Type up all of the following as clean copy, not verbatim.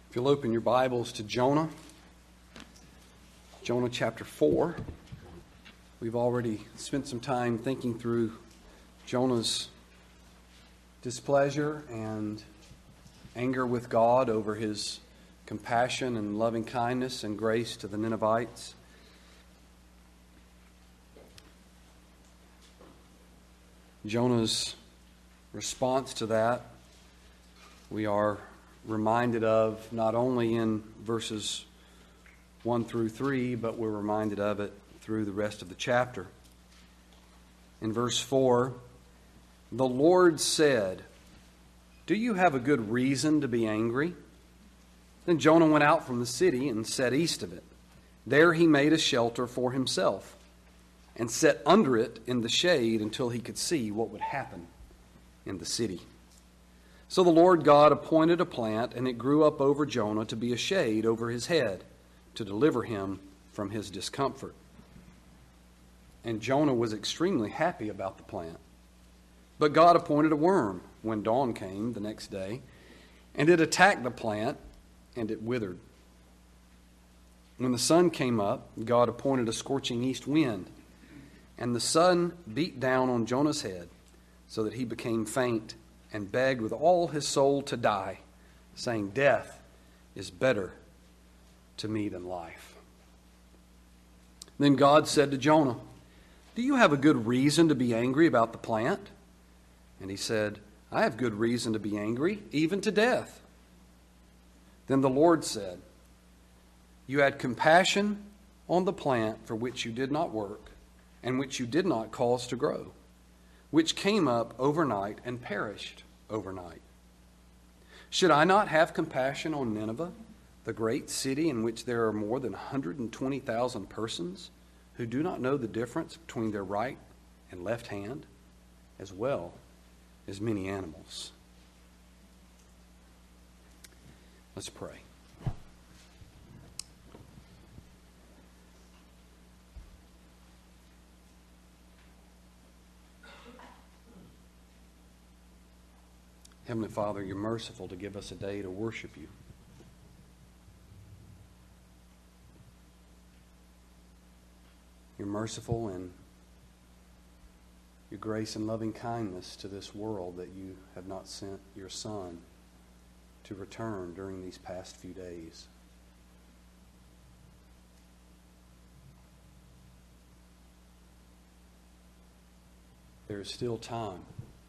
If you'll open your Bibles to Jonah chapter 4. We've already spent some time thinking through Jonah's displeasure and anger with God over his compassion and loving kindness and grace to the Ninevites. Jonah's response to that, we are reminded of not only in verses 1 through 3, but we're reminded of it through the rest of the chapter. In verse 4, the Lord said, "Do you have a good reason to be angry?" Then Jonah went out from the city and set east of it. There he made a shelter for himself and sat under it in the shade until he could see what would happen in the city. So the Lord God appointed a plant, and it grew up over Jonah to be a shade over his head, to deliver him from his discomfort. And Jonah was extremely happy about the plant. But God appointed a worm when dawn came the next day, and it attacked the plant, and it withered. When the sun came up, God appointed a scorching east wind, and the sun beat down on Jonah's head, so that he became faint and begged with all his soul to die, saying, "Death is better to me than life." Then God said to Jonah, "Do you have a good reason to be angry about the plant?" And he said, "I have good reason to be angry, even to death." Then the Lord said, "You had compassion on the plant for which you did not work, and which you did not cause to grow, which came up overnight and perished overnight. Should I not have compassion on Nineveh, the great city in which there are more than 120,000 persons who do not know the difference between their right and left hand, as well as many animals?" Let's pray. Heavenly Father, you're merciful to give us a day to worship you. You're merciful in your grace and loving kindness to this world that you have not sent your Son to return during these past few days. There is still time.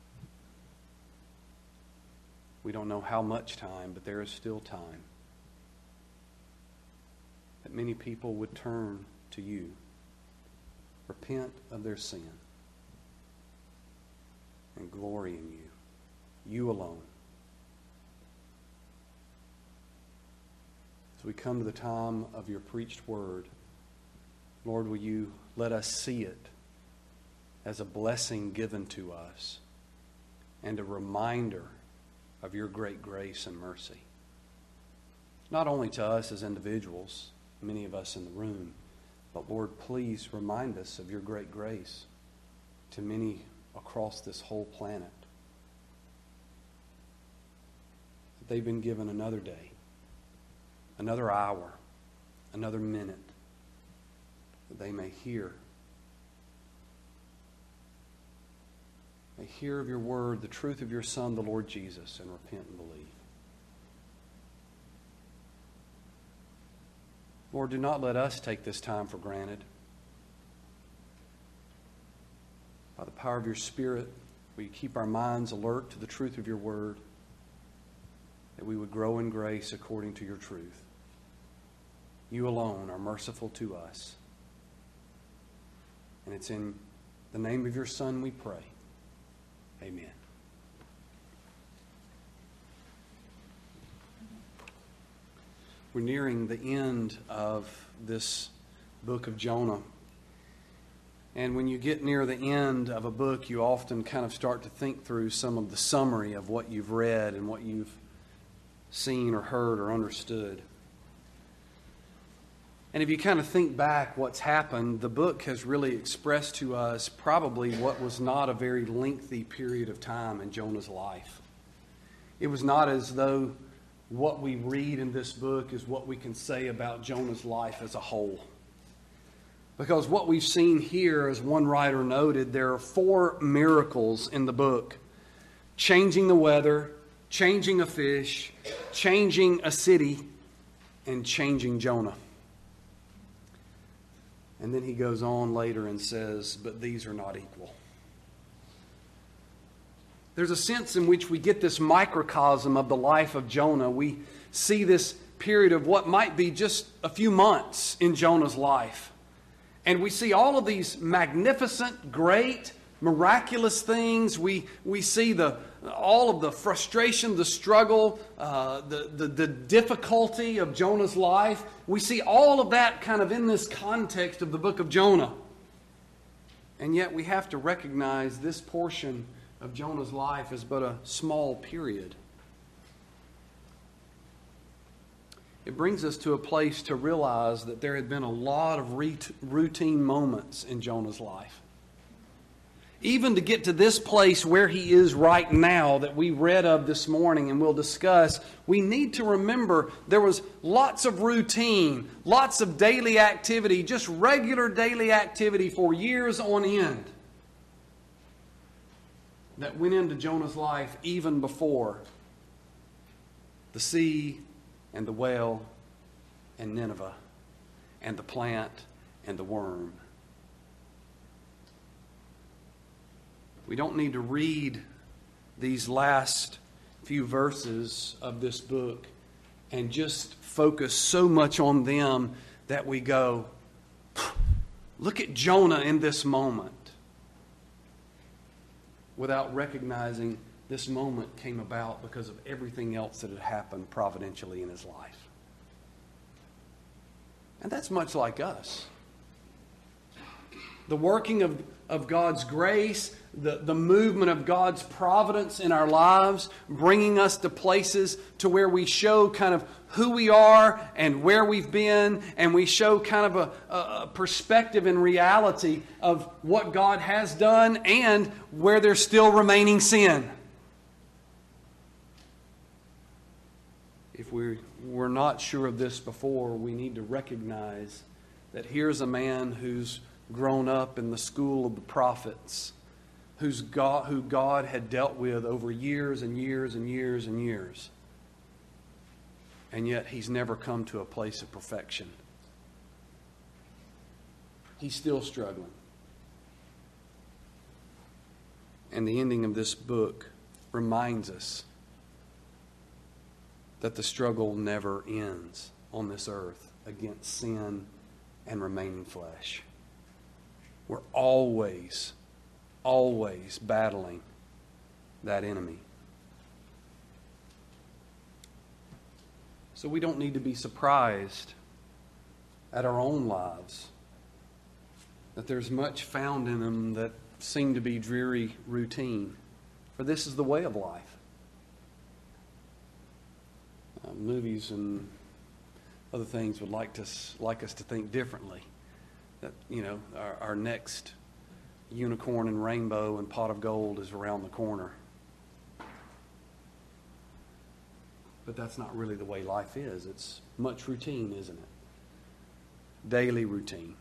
We don't know how much time, but there is still time that many people would turn to you, repent of their sin, and glory in you, you alone. As we come to the time of your preached word, Lord, will you let us see it as a blessing given to us and a reminder of your great grace and mercy. Not only to us as individuals, many of us in the room, but Lord, please remind us of your great grace to many across this whole planet. That they've been given another day, another hour, another minute, that they may hear of your word, the truth of your Son, the Lord Jesus, and repent and believe. Lord, do not let us take this time for granted. By the power of your Spirit, will you keep our minds alert to the truth of your word, that we would grow in grace according to your truth. You alone are merciful to us. And it's in the name of your Son we pray. Amen. We're nearing the end of this book of Jonah. And when you get near the end of a book, you often kind of start to think through some of the summary of what you've read and what you've seen or heard or understood. And if you kind of think back what's happened, the book has really expressed to us probably what was not a very lengthy period of time in Jonah's life. It was not as though what we read in this book is what we can say about Jonah's life as a whole. Because what we've seen here, as one writer noted, there are 4 miracles in the book. Changing the weather, changing a fish, changing a city, and changing Jonah. And then he goes on later and says, but these are not equal. There's a sense in which we get this microcosm of the life of Jonah. We see this period of what might be just a few months in Jonah's life. And we see all of these magnificent, great, miraculous things. We see all of the frustration, the struggle, the difficulty of Jonah's life. We see all of that kind of in this context of the book of Jonah. And yet we have to recognize this portion of Jonah's life is but a small period. It brings us to a place to realize that there had been a lot of routine moments in Jonah's life. Even to get to this place where he is right now that we read of this morning and we'll discuss, we need to remember there was lots of routine, lots of daily activity, just regular daily activity for years on end that went into Jonah's life even before the sea and the whale and Nineveh and the plant and the worm. We don't need to read these last few verses of this book and just focus so much on them that we go, look at Jonah in this moment, without recognizing this moment came about because of everything else that had happened providentially in his life. And that's much like us. The working of God's grace, the movement of God's providence in our lives, bringing us to places to where we show kind of who we are and where we've been, and we show kind of a perspective and reality of what God has done and where there's still remaining sin. If we're not sure of this before, we need to recognize that here's a man who's grown up in the school of the prophets, who God had dealt with over years and years and years and years. And yet he's never come to a place of perfection. He's still struggling. And the ending of this book reminds us that the struggle never ends on this earth against sin and remaining flesh. We're always battling that enemy. So we don't need to be surprised at our own lives that there's much found in them that seem to be dreary routine. For this is the way of life. Movies and other things would like us to think differently. That, our next unicorn and rainbow and pot of gold is around the corner. But that's not really the way life is. It's much routine, isn't it? Daily routine.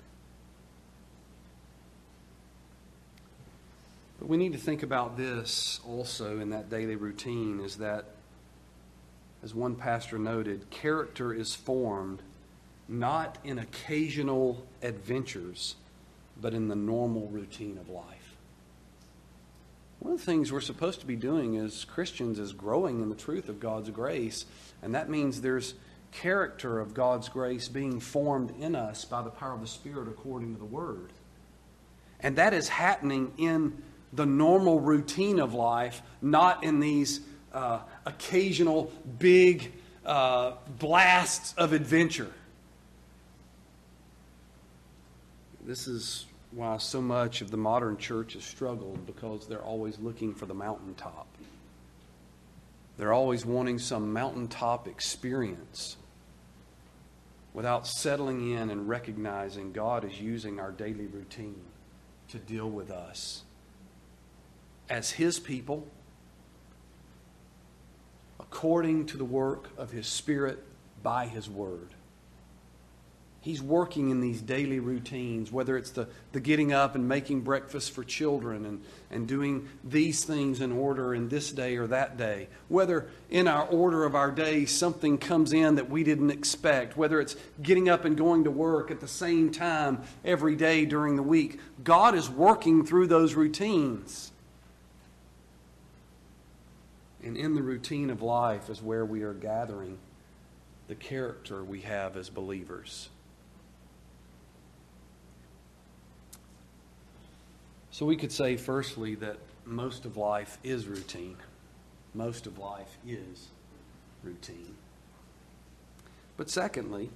But we need to think about this also in that daily routine, is that, as one pastor noted, character is formed not in occasional adventures, but in the normal routine of life. One of the things we're supposed to be doing as Christians is growing in the truth of God's grace, and that means there's character of God's grace being formed in us by the power of the Spirit according to the Word. And that is happening in the normal routine of life, not in these occasional big blasts of adventure. This is why so much of the modern church has struggled, because they're always looking for the mountaintop. They're always wanting some mountaintop experience without settling in and recognizing God is using our daily routine to deal with us as His people, according to the work of His Spirit by His Word. He's working in these daily routines, whether it's the getting up and making breakfast for children and doing these things in order in this day or that day. Whether in our order of our day something comes in that we didn't expect. Whether it's getting up and going to work at the same time every day during the week. God is working through those routines. And in the routine of life is where we are gathering the character we have as believers. So we could say, firstly, that most of life is routine. Most of life is routine. But secondly,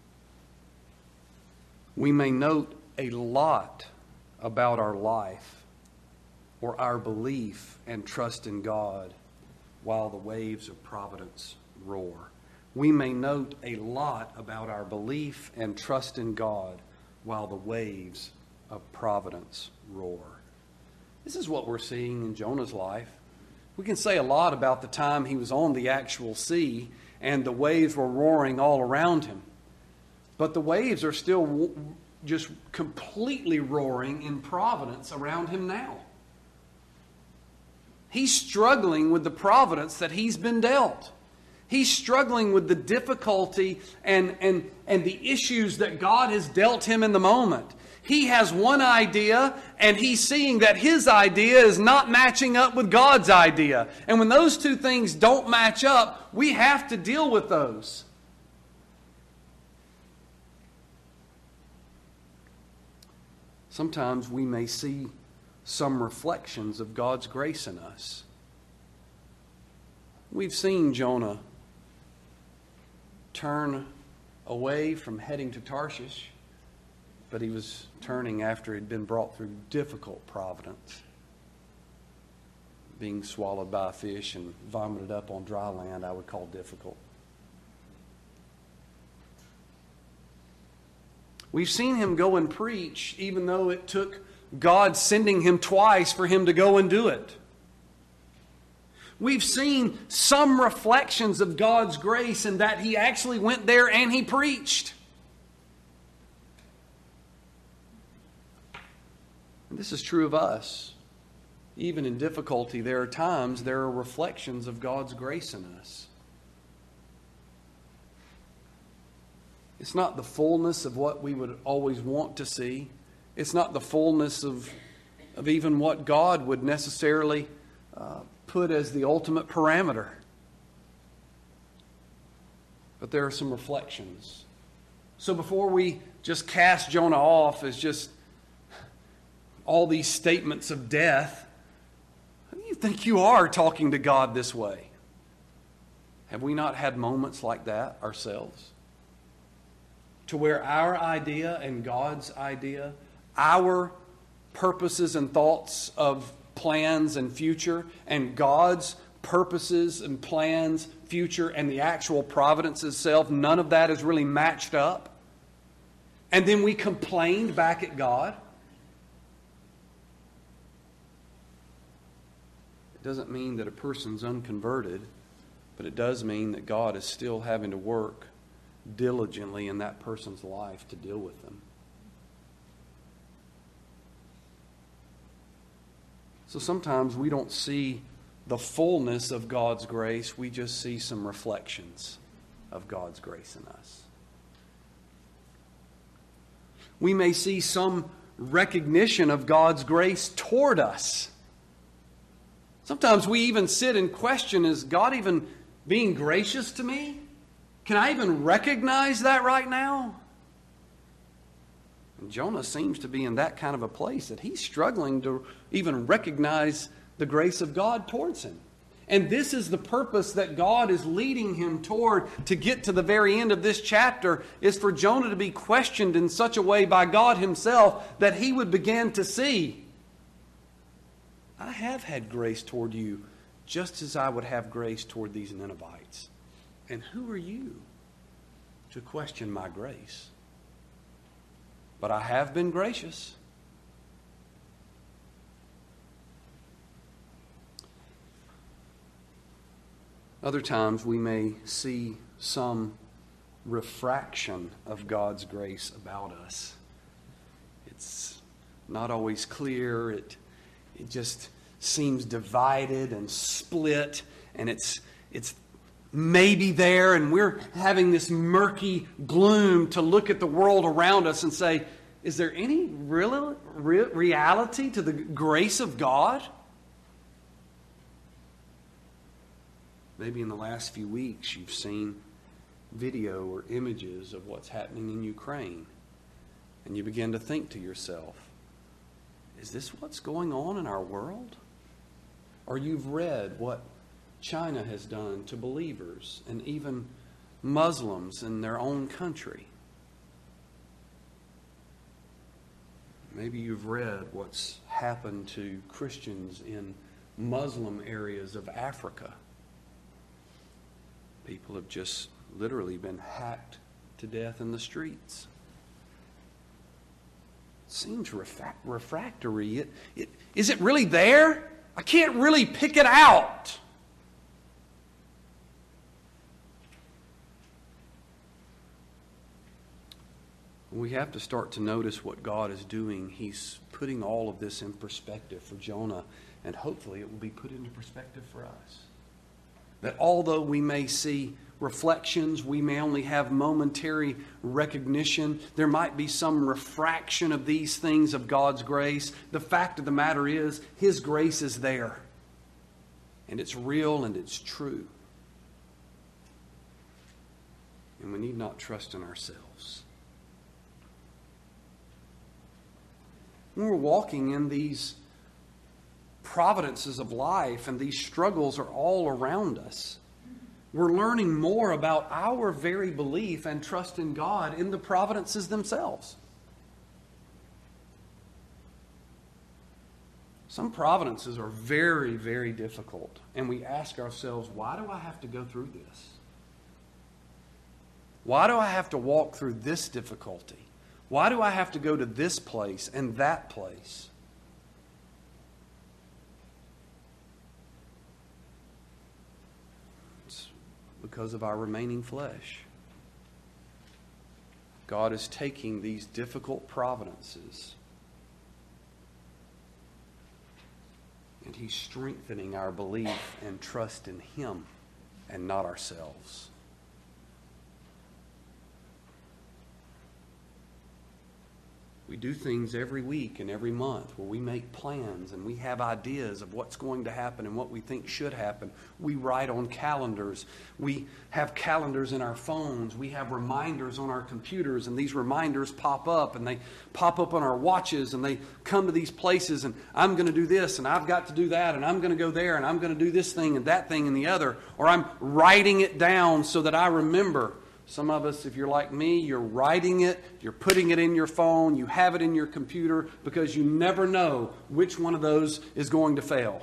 we may note a lot about our life or our belief and trust in God while the waves of providence roar. We may note a lot about our belief and trust in God while the waves of providence roar. This is what we're seeing in Jonah's life. We can say a lot about the time he was on the actual sea and the waves were roaring all around him. But the waves are still just completely roaring in providence around him now. He's struggling with the providence that he's been dealt. He's struggling with the difficulty and the issues that God has dealt him in the moment. He has one idea, and he's seeing that his idea is not matching up with God's idea. And when those two things don't match up, we have to deal with those. Sometimes we may see some reflections of God's grace in us. We've seen Jonah turn away from heading to Tarshish, but he was turning after he'd been brought through difficult providence, being swallowed by a fish and vomited up on dry land. I would call difficult. We've seen him go and preach, even though it took God sending him twice for him to go and do it. We've seen some reflections of God's grace in that he actually went there and he preached. And this is true of us. Even in difficulty, there are reflections of God's grace in us. It's not the fullness of what we would always want to see. It's not the fullness of even what God would necessarily put as the ultimate parameter. But there are some reflections. So before we just cast Jonah off as just all these statements of death, who do you think you are talking to God this way? Have we not had moments like that ourselves? To where our idea and God's idea, our purposes and thoughts of plans and future, and God's purposes and plans, future, and the actual providence itself, none of that is really matched up. And then we complained back at God. It doesn't mean that a person's unconverted, but it does mean that God is still having to work diligently in that person's life to deal with them. So sometimes we don't see the fullness of God's grace. We just see some reflections of God's grace in us. We may see some recognition of God's grace toward us. Sometimes we even sit and question, is God even being gracious to me? Can I even recognize that right now? And Jonah seems to be in that kind of a place that he's struggling to even recognize the grace of God towards him. And this is the purpose that God is leading him toward to get to the very end of this chapter, is for Jonah to be questioned in such a way by God himself that he would begin to see, I have had grace toward you just as I would have grace toward these Ninevites. And who are you to question my grace? But I have been gracious. Other times we may see some refraction of God's grace about us. It's not always clear. It just seems divided and split, and it's maybe there, and we're having this murky gloom to look at the world around us and say, is there any real reality to the grace of God? Maybe in the last few weeks you've seen video or images of what's happening in Ukraine, and you begin to think to yourself, is this what's going on in our world? Or you've read what China has done to believers and even Muslims in their own country. Maybe you've read what's happened to Christians in Muslim areas of Africa. People have just literally been hacked to death in the streets. It seems refractory. Is it really there? I can't really pick it out. We have to start to notice what God is doing. He's putting all of this in perspective for Jonah, and hopefully it will be put into perspective for us. That although we may see reflections, we may only have momentary recognition, there might be some refraction of these things of God's grace. The fact of the matter is, His grace is there. And it's real and it's true. And we need not trust in ourselves. When we're walking in these providences of life and these struggles are all around us, we're learning more about our very belief and trust in God in the providences themselves. Some providences are very, very difficult, and we ask ourselves, why do I have to go through this? Why do I have to walk through this difficulty? Why do I have to go to this place and that place? It's because of our remaining flesh. God is taking these difficult providences and He's strengthening our belief and trust in Him and not ourselves. We do things every week and every month where we make plans and we have ideas of what's going to happen and what we think should happen. We write on calendars. We have calendars in our phones. We have reminders on our computers, and these reminders pop up, and they pop up on our watches, and they come to these places, and I'm going to do this, and I've got to do that, and I'm going to go there, and I'm going to do this thing and that thing and the other. Or I'm writing it down so that I remember. Some of us, if you're like me, you're writing it, you're putting it in your phone, you have it in your computer, because you never know which one of those is going to fail.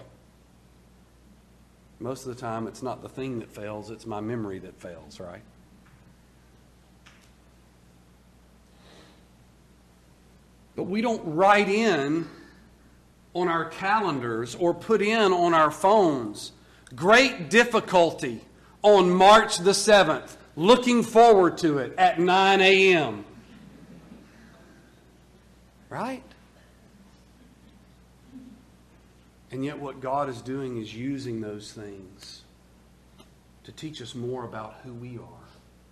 Most of the time, it's not the thing that fails, it's my memory that fails, right? But we don't write in on our calendars or put in on our phones, great difficulty on March the 7th. Looking forward to it at 9 a.m. Right? And yet what God is doing is using those things to teach us more about who we are.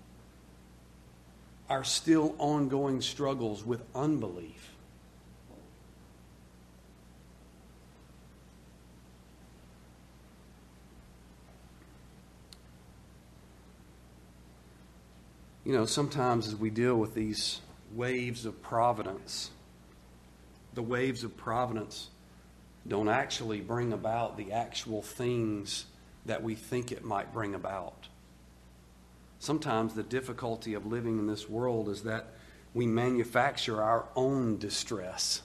Our still ongoing struggles with unbelief. You know, sometimes as we deal with these waves of providence, the waves of providence don't actually bring about the actual things that we think it might bring about. Sometimes the difficulty of living in this world is that we manufacture our own distress.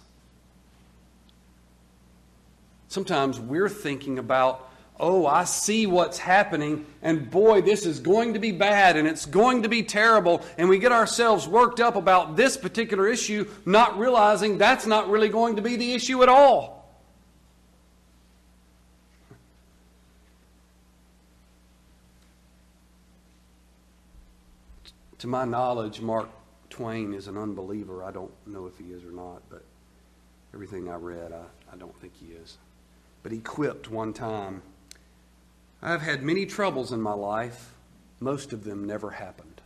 Sometimes we're thinking about, oh, I see what's happening, and boy, this is going to be bad, and it's going to be terrible, and we get ourselves worked up about this particular issue, not realizing that's not really going to be the issue at all. To my knowledge, Mark Twain is an unbeliever. I don't know if he is or not, but everything I read, I don't think he is. But he quipped one time, "I've had many troubles in my life. Most of them never happened."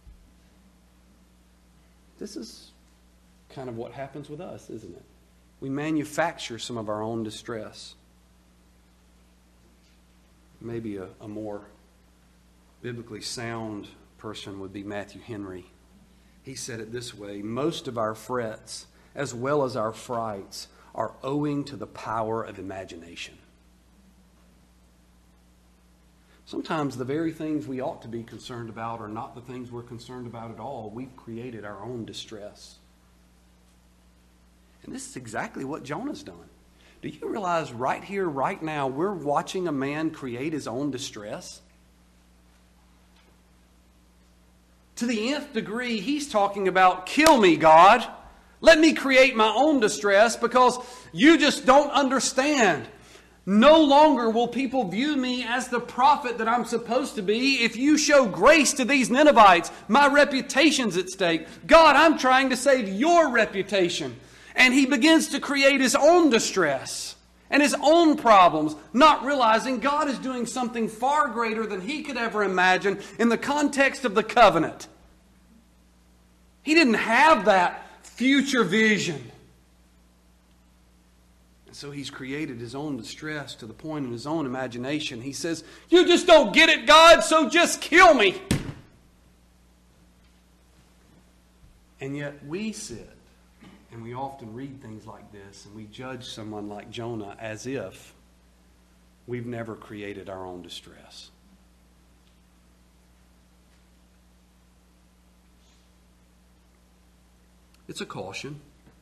This is kind of what happens with us, isn't it? We manufacture some of our own distress. Maybe a more biblically sound person would be Matthew Henry. He said it this way: most of our frets, as well as our frights, are owing to the power of imagination. Sometimes the very things we ought to be concerned about are not the things we're concerned about at all. We've created our own distress. And this is exactly what Jonah's done. Do you realize right here, right now, we're watching a man create his own distress? To the nth degree, he's talking about, kill me, God. Let me create my own distress because you just don't understand. No longer will people view me as the prophet that I'm supposed to be. If you show grace to these Ninevites, my reputation's at stake. God, I'm trying to save your reputation. And he begins to create his own distress and his own problems, not realizing God is doing something far greater than he could ever imagine in the context of the covenant. He didn't have that future vision. And so he's created his own distress to the point in his own imagination. He says, you just don't get it, God, so just kill me. And yet we sit and we often read things like this and we judge someone like Jonah as if we've never created our own distress. It's a caution.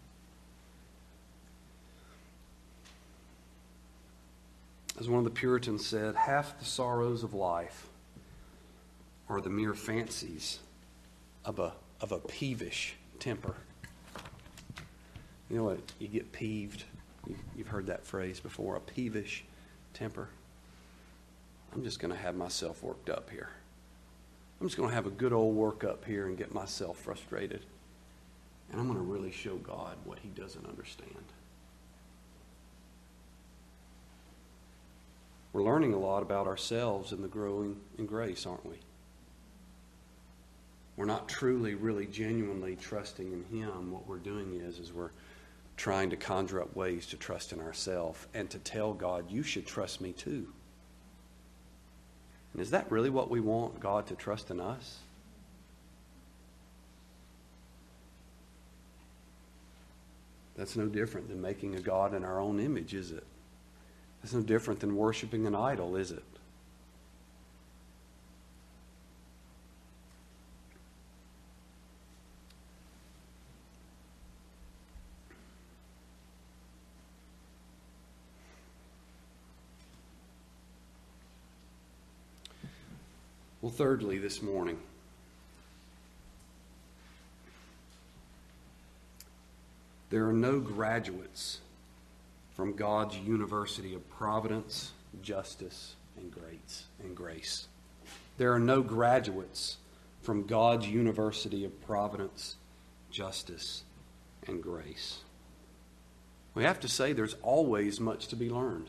As one of the Puritans said, half the sorrows of life are the mere fancies of a peevish temper. You know what? You get peeved. You've heard that phrase before, a peevish temper. I'm just going to have myself worked up here. I'm just going to have a good old work up here and get myself frustrated. And I'm going to really show God what he doesn't understand. We're learning a lot about ourselves in the growing in grace, aren't we? We're not truly, really, genuinely trusting in him. What we're doing is we're trying to conjure up ways to trust in ourselves and to tell God, you should trust me too. And is that really what we want, God to trust in us? That's no different than making a God in our own image, is it? That's no different than worshiping an idol, is it? Well, thirdly, this morning, there are no graduates from God's University of Providence, Justice, and Grace. There are no graduates from God's University of Providence, Justice, and Grace. We have to say there's always much to be learned.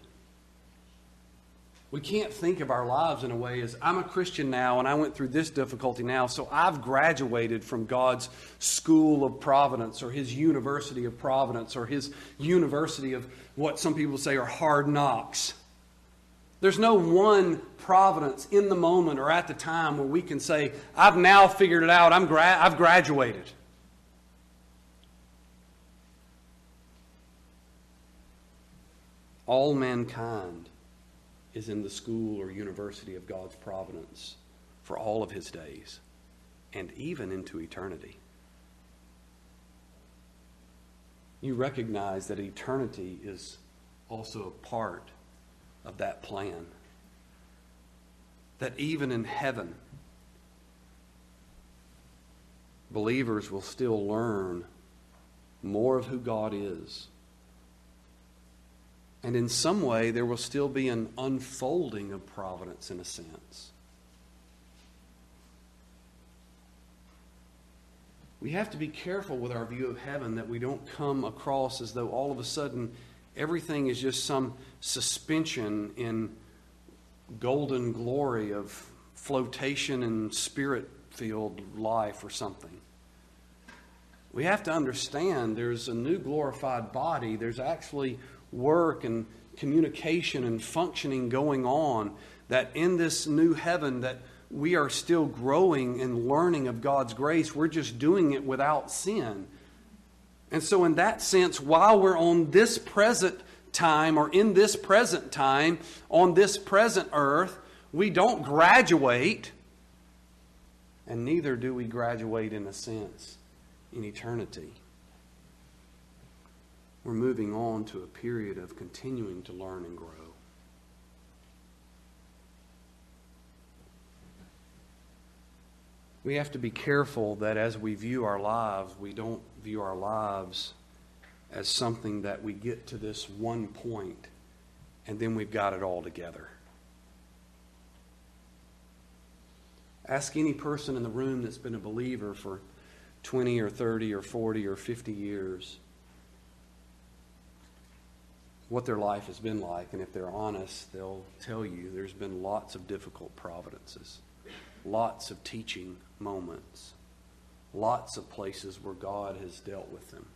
We can't think of our lives in a way as, I'm a Christian now and I went through this difficulty now, so I've graduated from God's school of providence or his university of providence or his university of what some people say are hard knocks. There's no one providence in the moment or at the time where we can say, I've now figured it out, I've graduated. All mankind is in the school or university of God's providence for all of his days and even into eternity. You recognize that eternity is also a part of that plan. That even in heaven, believers will still learn more of who God is. And in some way, there will still be an unfolding of providence in a sense. we have to be careful with our view of heaven that we don't come across as though all of a sudden everything is just some suspension in golden glory of flotation and spirit-filled life or something. We have to understand there's a new glorified body. There's actually work and communication and functioning going on, that in this new heaven that we are still growing and learning of God's grace. We're just doing it without sin. And so in that sense, while we're on this present time, or in this present time, on this present earth, we don't graduate, and neither do we graduate in a sense in eternity. We're moving on to a period of continuing to learn and grow. We have to be careful that as we view our lives, we don't view our lives as something that we get to this one point and then we've got it all together. Ask any person in the room that's been a believer for 20 or 30 or 40 or 50 years what their life has been like, and if they're honest, they'll tell you there's been lots of difficult providences, lots of teaching moments, lots of places where God has dealt with them.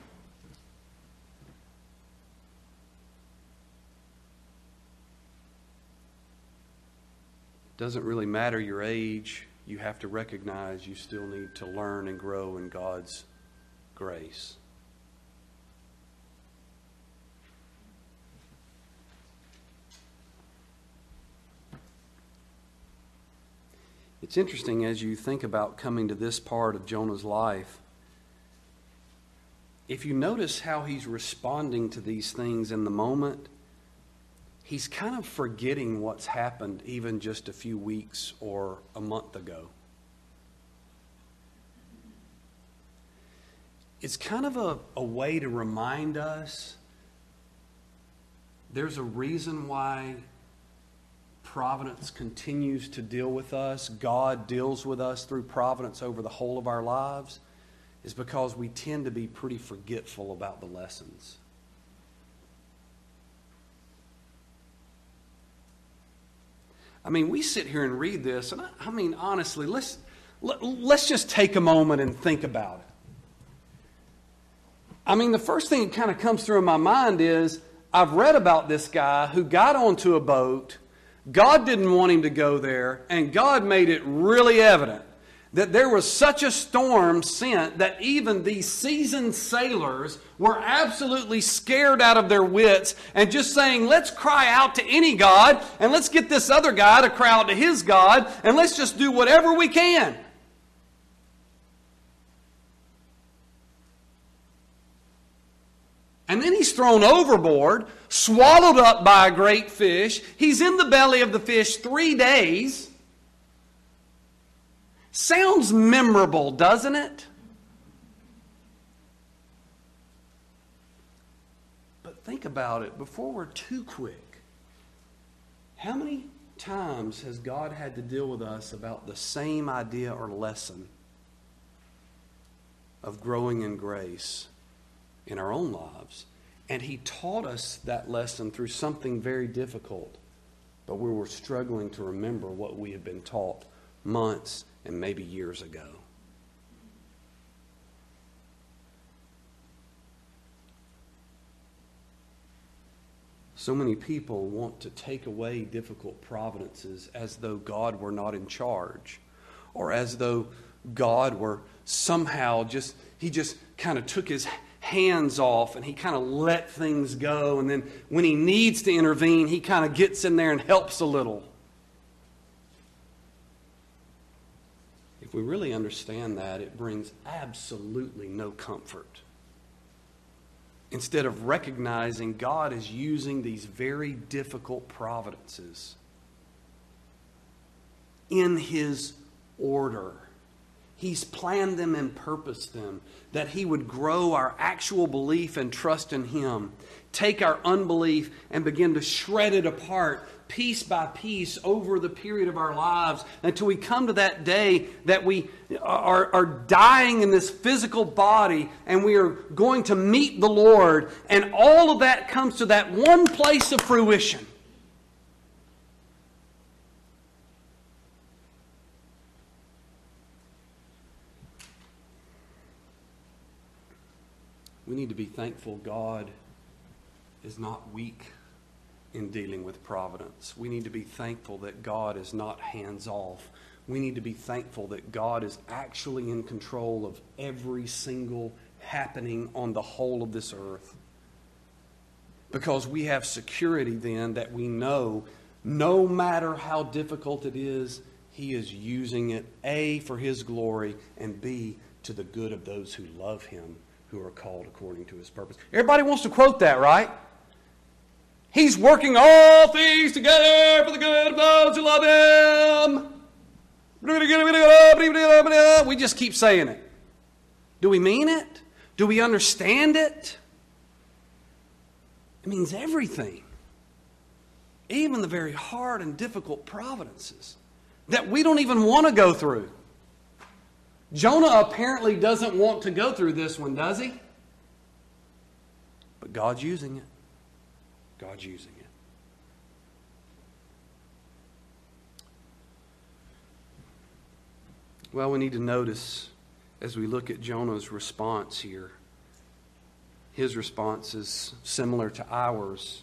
Doesn't really matter your age. You have to recognize you still need to learn and grow in God's grace. It's interesting as you think about coming to this part of Jonah's life. If you notice how he's responding to these things in the moment, he's kind of forgetting what's happened even just a few weeks or a month ago. It's kind of a way to remind us there's a reason why providence continues to deal with us. God deals with us through providence over the whole of our lives, is because we tend to be pretty forgetful about the lessons. I mean, we sit here and read this, and I mean, honestly, let's just take a moment and think about it. I mean, the first thing that kind of comes through in my mind is, I've read about this guy who got onto a boat. God didn't want him to go there, and God made it really evident that there was such a storm sent that even these seasoned sailors were absolutely scared out of their wits and just saying, let's cry out to any God, and let's get this other guy to cry out to his God, and let's just do whatever we can. And then he's thrown overboard, swallowed up by a great fish. He's in the belly of the fish 3 days. Sounds memorable, doesn't it? But think about it before we're too quick. How many times has God had to deal with us about the same idea or lesson of growing in grace in our own lives? And He taught us that lesson through something very difficult, but we were struggling to remember what we had been taught months and maybe years ago. So many people want to take away difficult providences as though God were not in charge, or as though God were somehow He just kind of took His hands off and He kind of let things go, and then when He needs to intervene, He kind of gets in there and helps a little. If we really understand that, it brings absolutely no comfort. Instead of recognizing God is using these very difficult providences in His order, He's planned them and purposed them, that He would grow our actual belief and trust in Him, take our unbelief and begin to shred it apart piece by piece over the period of our lives until we come to that day that we are dying in this physical body and we are going to meet the Lord, and all of that comes to that one place of fruition. We need to be thankful God is not weak in dealing with providence. We need to be thankful that God is not hands off. We need to be thankful that God is actually in control of every single happening on the whole of this earth. Because we have security then that we know no matter how difficult it is, He is using it, A, for His glory, and B, to the good of those who love Him, who are called according to His purpose. Everybody wants to quote that, right? He's working all things together for the good of those who love Him. We just keep saying it. Do we mean it? Do we understand it? It means everything. Even the very hard and difficult providences that we don't even want to go through. Jonah apparently doesn't want to go through this one, does he? But God's using it. God's using it. Well, we need to notice as we look at Jonah's response here, his response is similar to ours.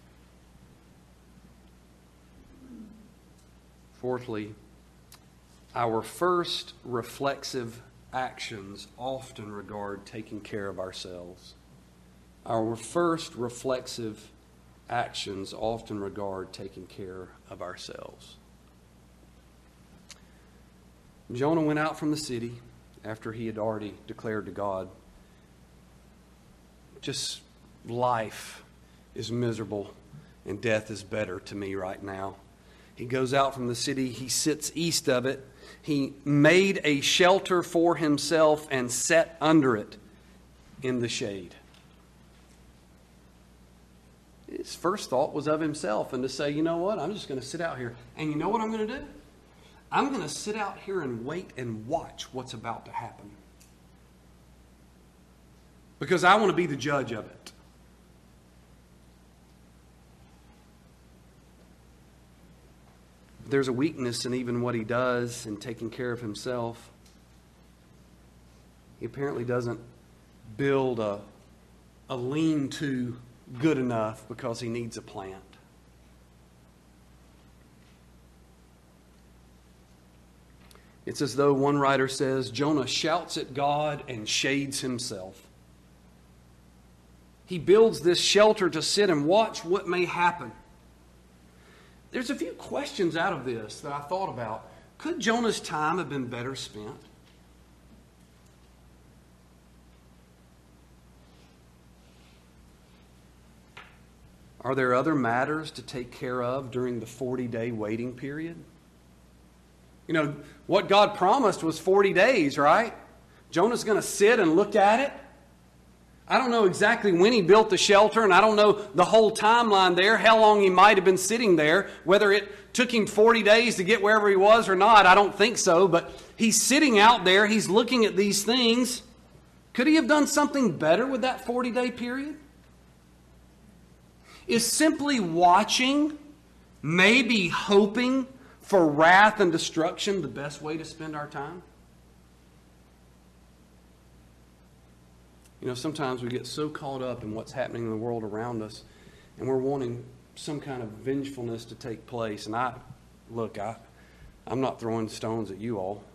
Fourthly, our first reflexive actions often regard taking care of ourselves. Our first reflexive actions often regard taking care of ourselves. Jonah went out from the city after he had already declared to God, just life is miserable and death is better to me right now. He goes out from the city. He sits east of it. He made a shelter for himself and sat under it in the shade. His first thought was of himself and to say, you know what, I'm just going to sit out here. And you know what I'm going to do? I'm going to sit out here and wait and watch what's about to happen. Because I want to be the judge of it. There's a weakness in even what he does in taking care of himself. He apparently doesn't build a lean-to good enough because he needs a plant. It's as though one writer says, Jonah shouts at God and shades himself. He builds this shelter to sit and watch what may happen. There's a few questions out of this that I thought about. Could Jonah's time have been better spent? Are there other matters to take care of during the 40-day waiting period? You know, what God promised was 40 days, right? Jonah's going to sit and look at it. I don't know exactly when he built the shelter, and I don't know the whole timeline there, how long he might have been sitting there, whether it took him 40 days to get wherever he was or not. I don't think so, but he's sitting out there. He's looking at these things. Could he have done something better with that 40-day period? Is simply watching, maybe hoping for wrath and destruction the best way to spend our time? You know, sometimes we get so caught up in what's happening in the world around us, and we're wanting some kind of vengefulness to take place. And I'm not throwing stones at you all.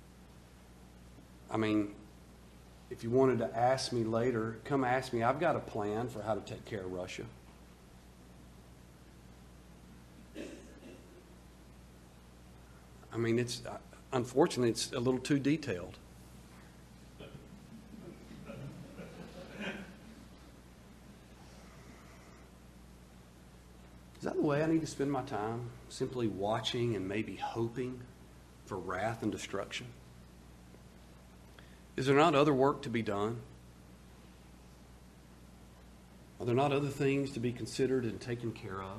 I mean, if you wanted to ask me later, come ask me. I've got a plan for how to take care of Russia. I mean, unfortunately, it's a little too detailed. Is that the way I need to spend my time? Simply watching and maybe hoping for wrath and destruction? Is there not other work to be done? Are there not other things to be considered and taken care of?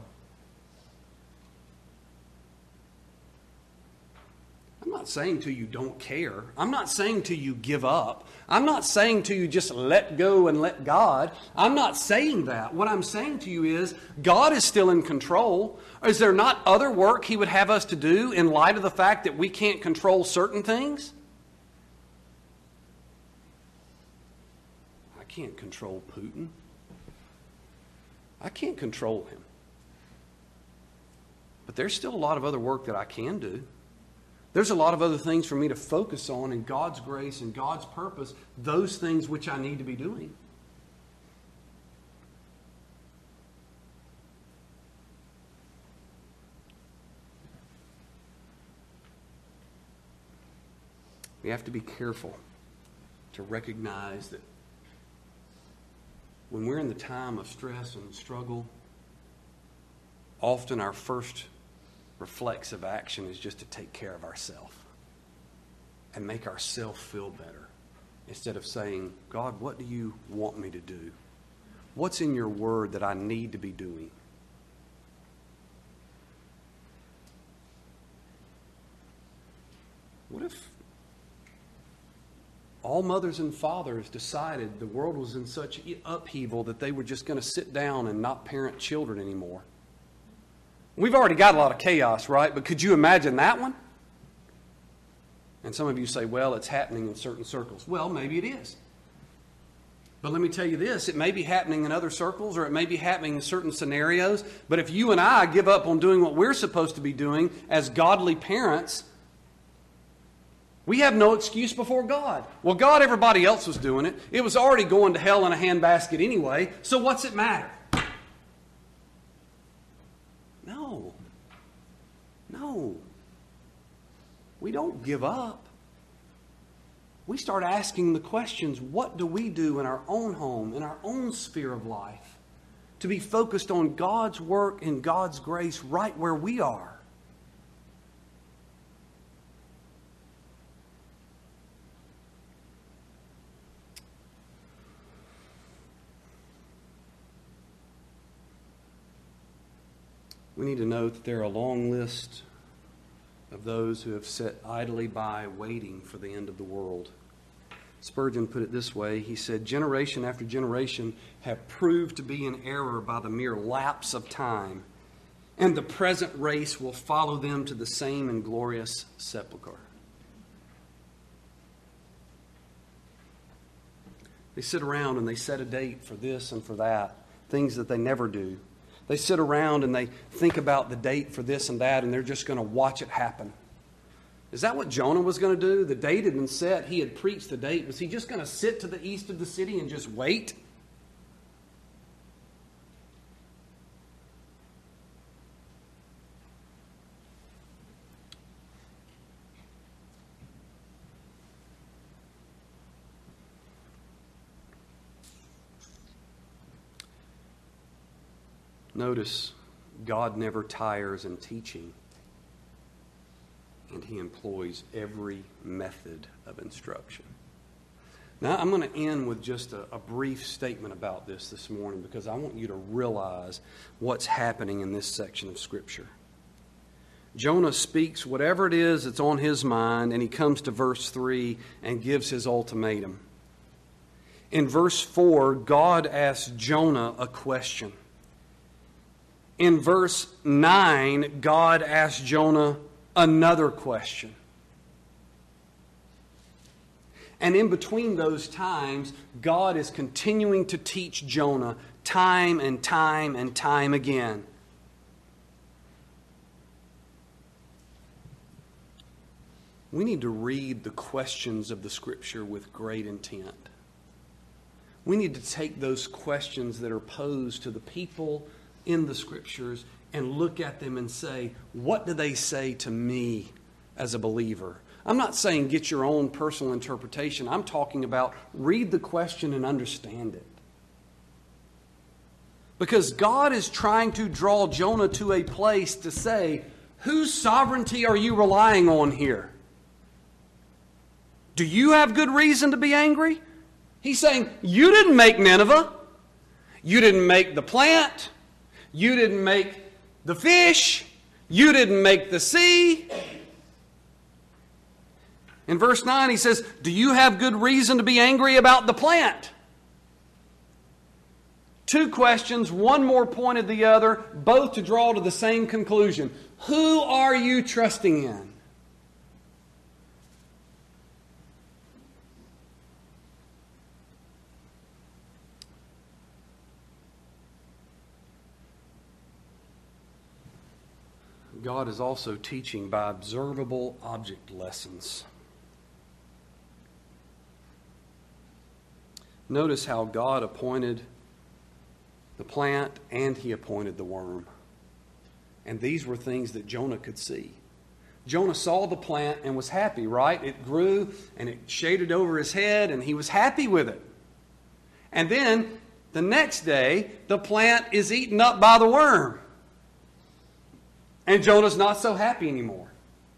I'm not saying to you don't care. I'm not saying to you give up. I'm not saying to you just let go and let God. I'm not saying that. What I'm saying to you is God is still in control. Is there not other work He would have us to do in light of the fact that we can't control certain things? I can't control Putin. I can't control him. But there's still a lot of other work that I can do. There's a lot of other things for me to focus on in God's grace and God's purpose, those things which I need to be doing. We have to be careful to recognize that when we're in the time of stress and struggle, often our first reflexive action is just to take care of ourselves and make ourselves feel better instead of saying, God, what do you want me to do? What's in your word that I need to be doing? What if all mothers and fathers decided the world was in such upheaval that they were just going to sit down and not parent children anymore? We've already got a lot of chaos, right? But could you imagine that one? And some of you say, well, it's happening in certain circles. Well, maybe it is. But let me tell you this, it may be happening in other circles or it may be happening in certain scenarios. But if you and I give up on doing what we're supposed to be doing as godly parents, we have no excuse before God. Well, God, everybody else was doing it. It was already going to hell in a handbasket anyway, so what's it matter? No. We don't give up. We start asking the questions, what do we do in our own home, in our own sphere of life, to be focused on God's work and God's grace right where we are? We need to note that there are a long list of those who have sat idly by waiting for the end of the world. Spurgeon put it this way. He said, generation after generation have proved to be in error by the mere lapse of time, and the present race will follow them to the same inglorious sepulchre. They sit around and they set a date for this and for that, things that they never do. They sit around and they think about the date for this and that, and they're just going to watch it happen. Is that what Jonah was going to do? The date had been set. He had preached the date. Was he just going to sit to the east of the city and just wait? Notice, God never tires in teaching, and He employs every method of instruction. Now, I'm going to end with just a brief statement about this morning because I want you to realize what's happening in this section of Scripture. Jonah speaks whatever it is that's on his mind, and he comes to verse 3 and gives his ultimatum. In verse 4, God asks Jonah a question. In verse 9, God asks Jonah another question. And in between those times, God is continuing to teach Jonah time and time and time again. We need to read the questions of the Scripture with great intent. We need to take those questions that are posed to the people in the Scriptures and look at them and say, what do they say to me as a believer? I'm not saying get your own personal interpretation. I'm talking about read the question and understand it. Because God is trying to draw Jonah to a place to say, whose sovereignty are you relying on here? Do you have good reason to be angry? He's saying, you didn't make Nineveh. You didn't make the plant. You didn't make the fish. You didn't make the sea. In verse 9 he says, do you have good reason to be angry about the plant? Two questions, one more pointed the other, both to draw to the same conclusion. Who are you trusting in? God is also teaching by observable object lessons. Notice how God appointed the plant and He appointed the worm. And these were things that Jonah could see. Jonah saw the plant and was happy, right? It grew and it shaded over his head and he was happy with it. And then the next day, the plant is eaten up by the worm. And Jonah's not so happy anymore.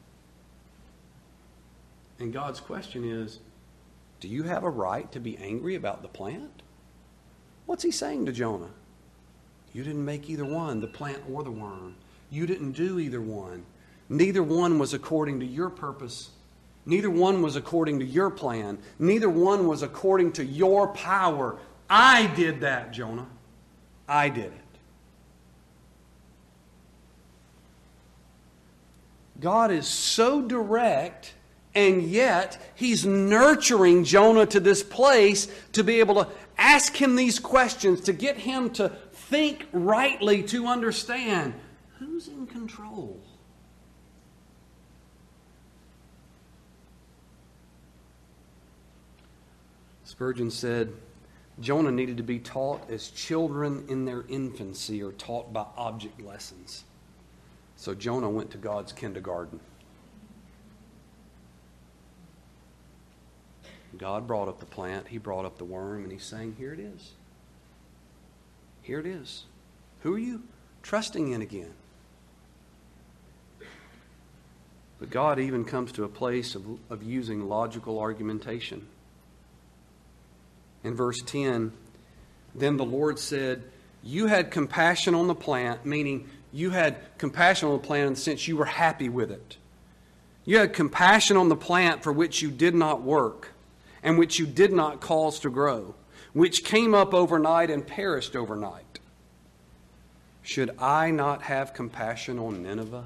And God's question is, do you have a right to be angry about the plant? What's He saying to Jonah? You didn't make either one, the plant or the worm. You didn't do either one. Neither one was according to your purpose. Neither one was according to your plan. Neither one was according to your power. I did that, Jonah. I did it. God is so direct, and yet He's nurturing Jonah to this place to be able to ask him these questions, to get him to think rightly, to understand who's in control. Spurgeon said, Jonah needed to be taught as children in their infancy are taught by object lessons. So Jonah went to God's kindergarten. God brought up the plant, He brought up the worm, and He's saying, here it is. Here it is. Who are you trusting in again? But God even comes to a place of using logical argumentation. In verse 10, then the Lord said, you had compassion on the plant, meaning you had compassion on the plant in the sense you were happy with it. You had compassion on the plant for which you did not work, and which you did not cause to grow, which came up overnight and perished overnight. Should I not have compassion on Nineveh?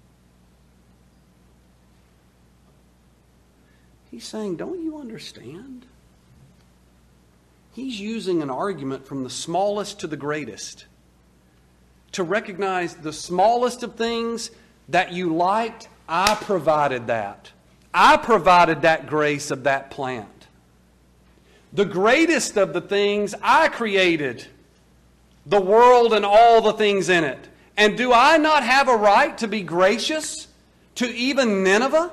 He's saying, don't you understand? He's using an argument from the smallest to the greatest to recognize the smallest of things that you liked. I provided that. I provided that grace of that plant. The greatest of the things I created, the world and all the things in it. And do I not have a right to be gracious to even Nineveh?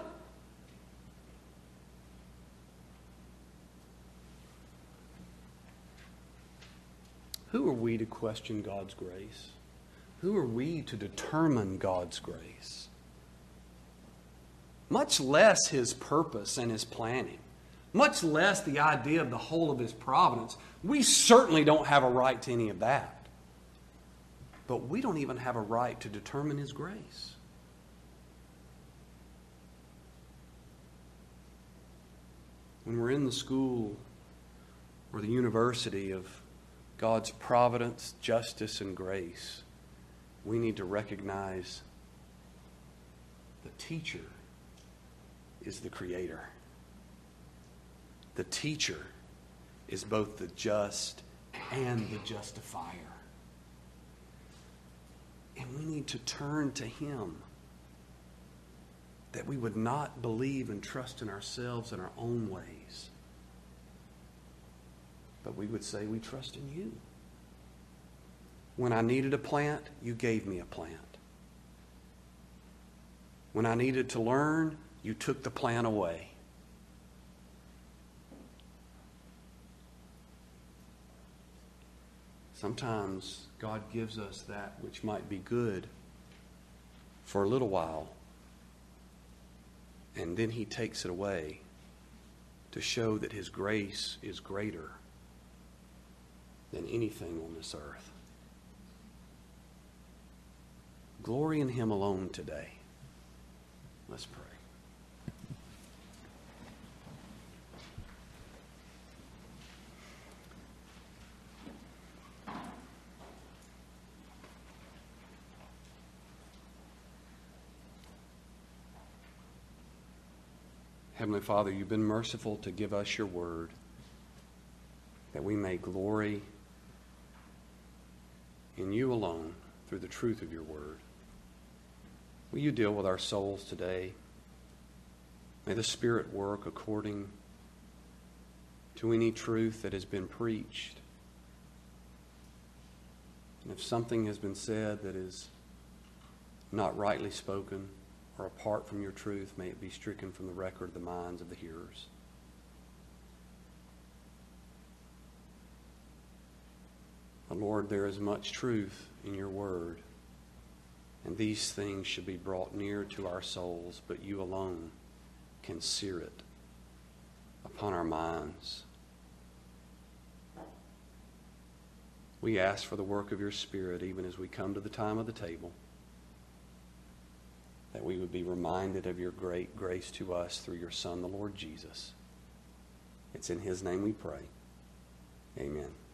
Who are we to question God's grace? Who are we to determine God's grace? Much less His purpose and His planning. Much less the idea of the whole of His providence. We certainly don't have a right to any of that. But we don't even have a right to determine His grace. When we're in the school or the university of God's providence, justice, and grace, we need to recognize the teacher is the creator. The teacher is both the just and the justifier. And we need to turn to Him, that we would not believe and trust in ourselves and our own ways, but we would say we trust in You. When I needed a plant, You gave me a plant. When I needed to learn, You took the plant away. Sometimes God gives us that which might be good for a little while, and then He takes it away to show that His grace is greater than anything on this earth. Glory in Him alone today. Let's pray. Heavenly Father, You've been merciful to give us Your word, that we may glory in You alone through the truth of Your word. Will You deal with our souls today? May the Spirit work according to any truth that has been preached. And if something has been said that is not rightly spoken or apart from Your truth, may it be stricken from the record of the minds of the hearers. But Lord, there is much truth in Your word, and these things should be brought near to our souls, but You alone can sear it upon our minds. We ask for the work of Your Spirit even as we come to the time of the table, that we would be reminded of Your great grace to us through Your Son, the Lord Jesus. It's in His name we pray. Amen.